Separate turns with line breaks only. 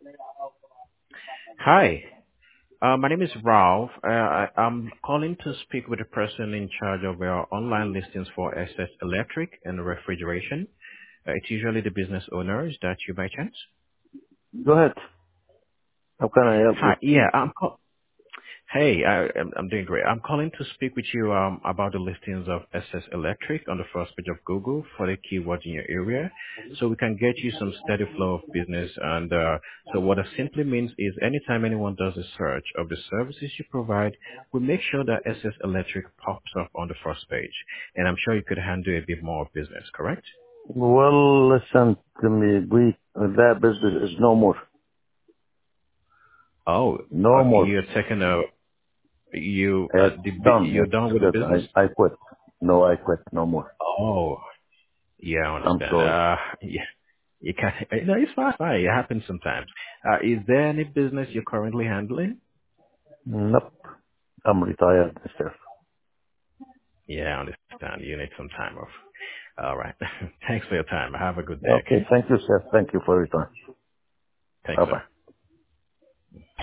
Hi, my name is Ralph. I'm calling to speak with the person in charge of our online listings for SS Electric and refrigeration. It's usually the business owners that you by chance.
Go ahead. How can I help you?
Hi, yeah, Hey, I'm doing great. I'm calling to speak with you about the listings of SS Electric on the first page of Google for the keywords in your area, so we can get you some steady flow of business. And so what it simply means is anytime anyone does a search of the services you provide, we make sure that SS Electric pops up on the first page. And I'm sure you could handle a bit more business, correct?
Well, listen to me. That business is no more.
Oh,
No more.
you're taking a
It's done.
you're done
It's
with the
good.
business?
I quit. No, I quit. No more.
Oh, yeah, I
I'm
understand.
sorry.
Yeah. You can no, it's fine, fine. It happens sometimes. Is there any business you're currently handling?
Nope. I'm retired, mister.
Yeah, I understand. You need some time off. All right. Thanks for your time. Have a good day,
Okay.
okay?
Thank you, sir. Thank you for your time.
Thanks,
Bye-bye.
sir.